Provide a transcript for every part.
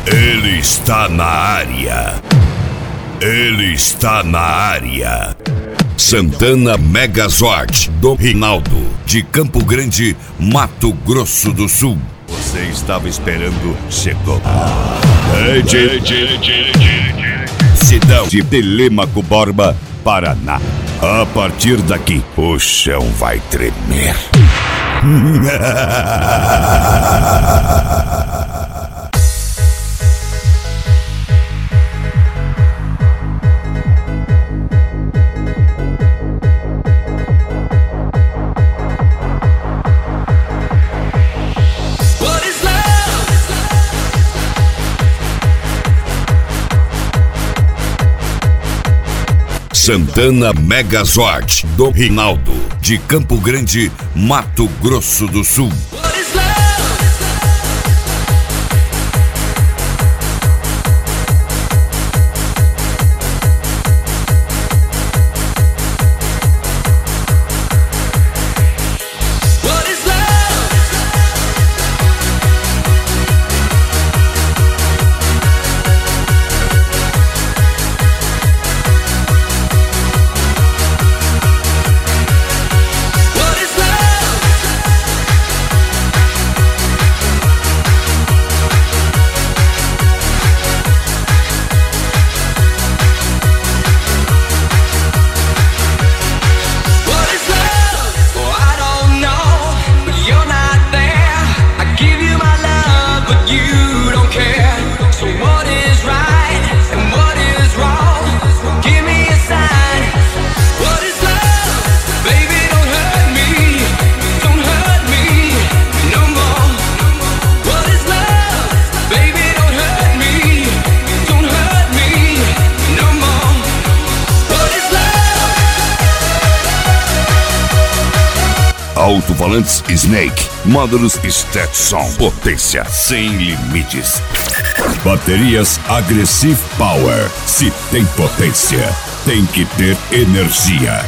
Ele está na área. Ele está na área. Santana Megazord, do Rinaldo, de Campo Grande, Mato Grosso do Sul. Você estava esperando, chegou. Cidade de Telêmaco Borba, Paraná. A partir daqui, o chão vai tremer. Santana Megazord, do Rinaldo, de Campo Grande, Mato Grosso do Sul. Alto-falantes Snake, módulos Stetson, potência sem limites. Baterias Aggressive Power, se tem potência, tem que ter energia.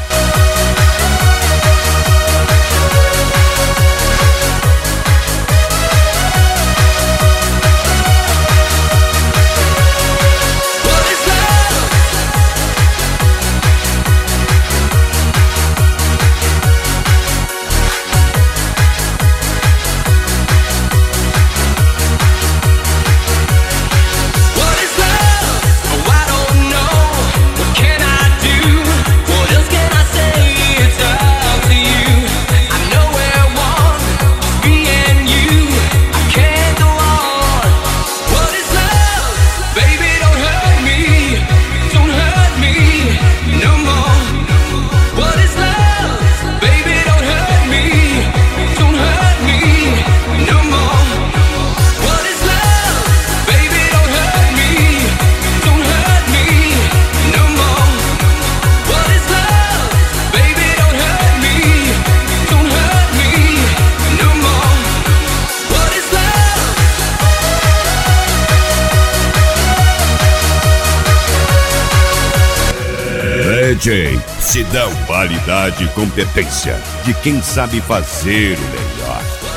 DJ Sidão, qualidade e competência de quem sabe fazer o melhor.